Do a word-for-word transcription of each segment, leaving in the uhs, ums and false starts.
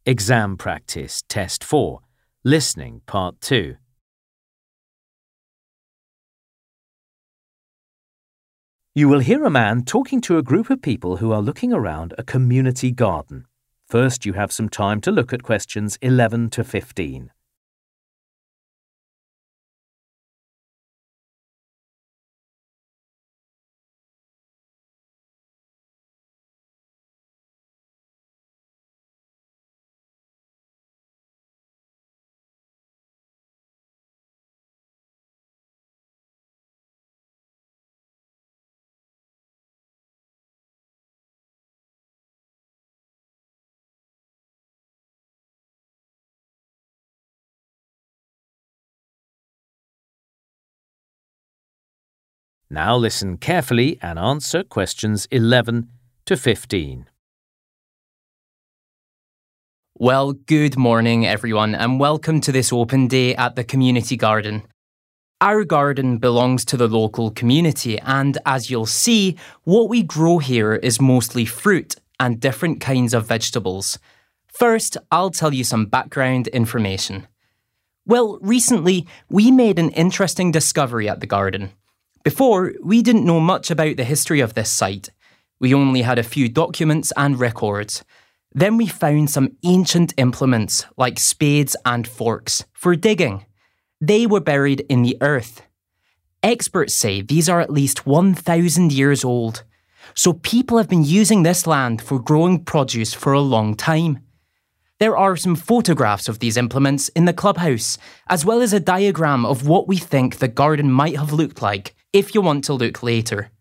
Exam Practice Test four. Listening Part two. You will hear a man talking to a group of people who are looking around a community garden. First, you have some time to look at questions eleven to fifteen. Now listen carefully and answer questions eleven to fifteen. Well, good morning, everyone, and welcome to this open day at the community garden. Our garden belongs to the local community, and as you'll see, what we grow here is mostly fruit and different kinds of vegetables. First, I'll tell you some background information. Well, recently, we made an interesting discovery at the garden. Before, we didn't know much about the history of this site. We only had a few documents and records. Then we found some ancient implements like spades and forks for digging. They were buried in the earth. Experts say these are at least one thousand years old. So people have been using this land for growing produce for a long time. There are some photographs of these implements in the clubhouse, as well as a diagram of what we think the garden might have looked like, if you want to look later.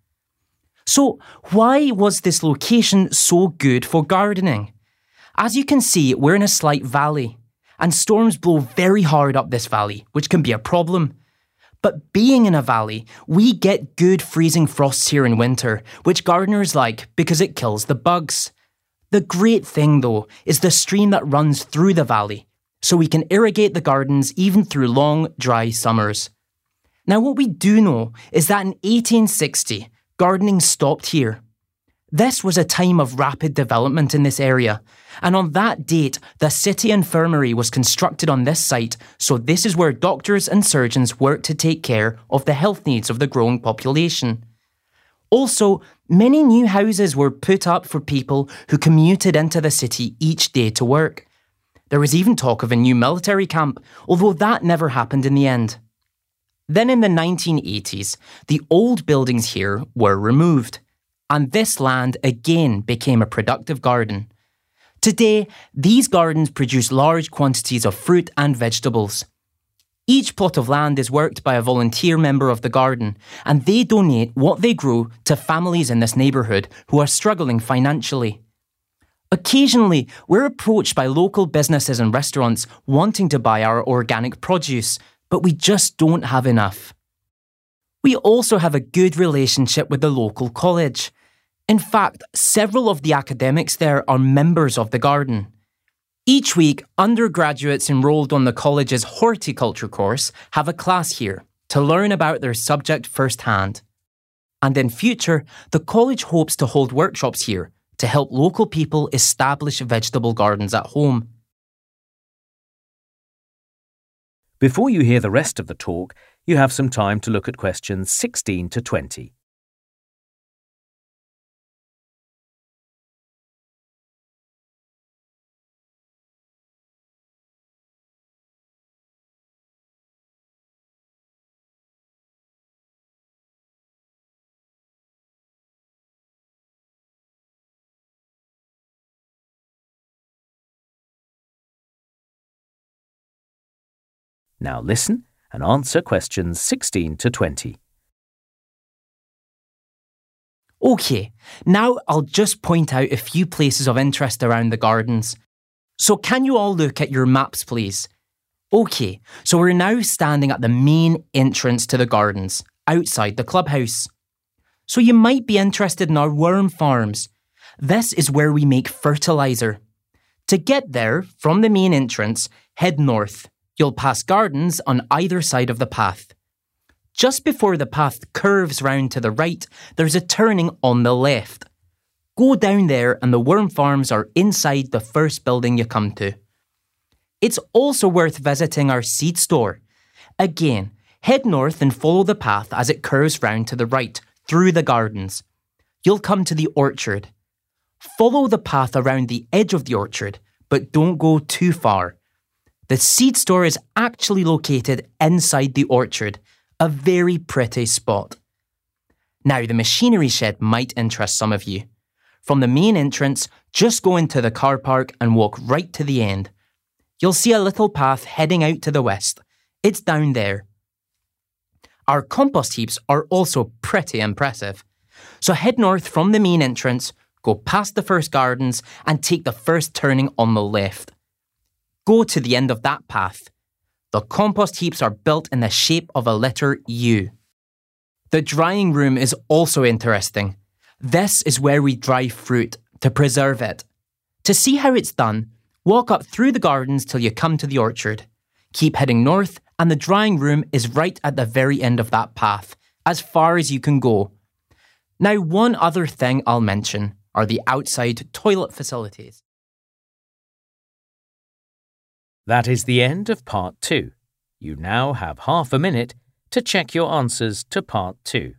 So, why was this location so good for gardening? As you can see, we're in a slight valley, and storms blow very hard up this valley, which can be a problem. But being in a valley, we get good freezing frosts here in winter, which gardeners like because it kills the bugs. The great thing, though, is the stream that runs through the valley, so we can irrigate the gardens even through long, dry summers. Now, what we do know is that in eighteen sixty, gardening stopped here. This was a time of rapid development in this area, and on that date, the city infirmary was constructed on this site, so this is where doctors and surgeons worked to take care of the health needs of the growing population. Also, many new houses were put up for people who commuted into the city each day to work. There was even talk of a new military camp, although that never happened in the end. Then in the nineteen eighties, the old buildings here were removed, and this land again became a productive garden. Today, these gardens produce large quantities of fruit and vegetables. Each plot of land is worked by a volunteer member of the garden, and they donate what they grow to families in this neighbourhood who are struggling financially. Occasionally, we're approached by local businesses and restaurants wanting to buy our organic produce, but we just don't have enough. We also have a good relationship with the local college. In fact, several of the academics there are members of the garden. Each week, undergraduates enrolled on the college's horticulture course have a class here to learn about their subject firsthand. And in future, the college hopes to hold workshops here to help local people establish vegetable gardens at home. Before you hear the rest of the talk, you have some time to look at questions sixteen to twenty. Now listen and answer questions sixteen to twenty. OK, now I'll just point out a few places of interest around the gardens. So can you all look at your maps, please? OK, so we're now standing at the main entrance to the gardens, outside the clubhouse. So you might be interested in our worm farms. This is where we make fertiliser. To get there, from the main entrance, head north. You'll pass gardens on either side of the path. Just before the path curves round to the right, there's a turning on the left. Go down there and the worm farms are inside the first building you come to. It's also worth visiting our seed store. Again, head north and follow the path as it curves round to the right, through the gardens. You'll come to the orchard. Follow the path around the edge of the orchard, but don't go too far. The seed store is actually located inside the orchard, a very pretty spot. Now, the machinery shed might interest some of you. From the main entrance, just go into the car park and walk right to the end. You'll see a little path heading out to the west. It's down there. Our compost heaps are also pretty impressive. So head north from the main entrance, go past the first gardens and take the first turning on the left. Go to the end of that path. The compost heaps are built in the shape of a letter U. The drying room is also interesting. This is where we dry fruit to preserve it. To see how it's done, walk up through the gardens till you come to the orchard. Keep heading north and the drying room is right at the very end of that path, as far as you can go. Now, one other thing I'll mention are the outside toilet facilities. That is the end of part two. You now have half a minute to check your answers to part two.